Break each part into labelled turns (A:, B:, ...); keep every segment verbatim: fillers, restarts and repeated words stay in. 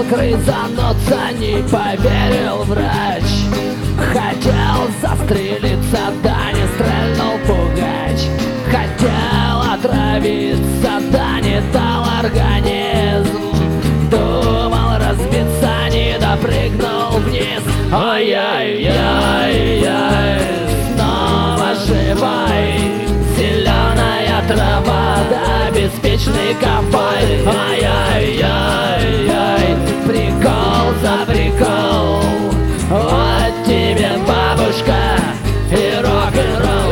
A: грызануться, не поверил врач. Хотел застрелиться, да не стрельнул пугач. Хотел отравиться, да не дал организм. Думал разбиться, не допрыгнул вниз. Ай-яй-яй-яй, снова живой. Зеленая трава, да беспечный ковбой. Ай-яй-яй-яй, прикол за прикол. Вот тебе бабушка и рок-н-ролл.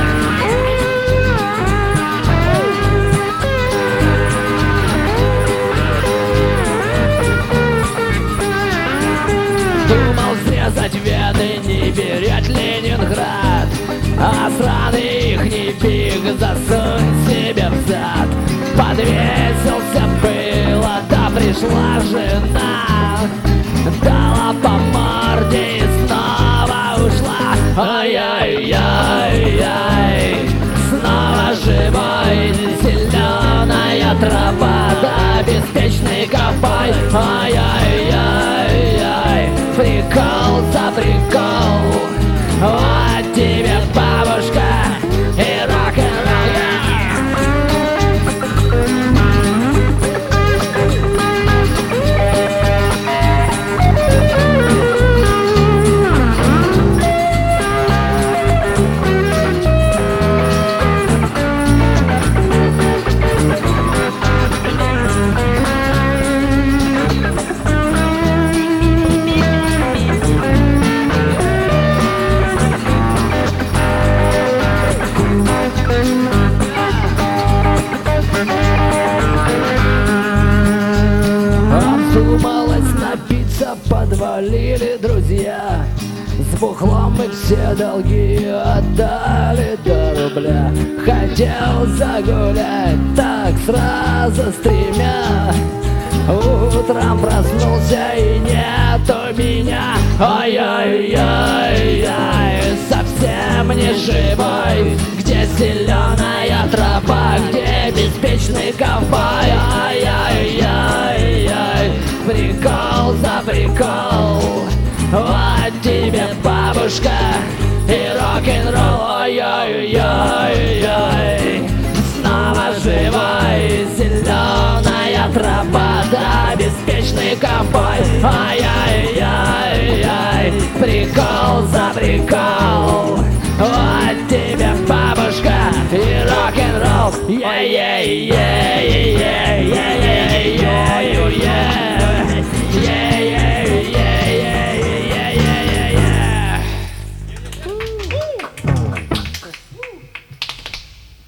A: Думал срезать вены, не берет Ленинград, а сраный ихний пик засунь себе в зад. Подвесился было, да пришла жена, дала по морде и снова ушла. Ай-яй-яй-яй, снова живой. Зеленая трава, да беспечный ковбой. Ай-яй-яй-яй, прикол за прикол. Вот тебе бабушка и рок-н-ролл. Думалось напиться, подвалили друзья. С бухлом мы все долги отдали до рубля. Хотел загулять, так сразу с тремя. Утром проснулся и нету меня. Ай-яй-яй-яй, совсем не живой. Где зеленая трава, где беспечный ковбой. Ай-яй-яй-яй, прикол за прикол. Вот тебе бабушка и рок-н-ролл. Ай-яй-яй-яй, снова живой. Зеленая трава, да беспечный ковбой. Ай-яй-яй-яй, прикол за прикол. Вот тебе бабушка и рок-н-ролл. Yeah, yeah, yeah, yeah, yeah, yeah, yeah, yeah, yeah.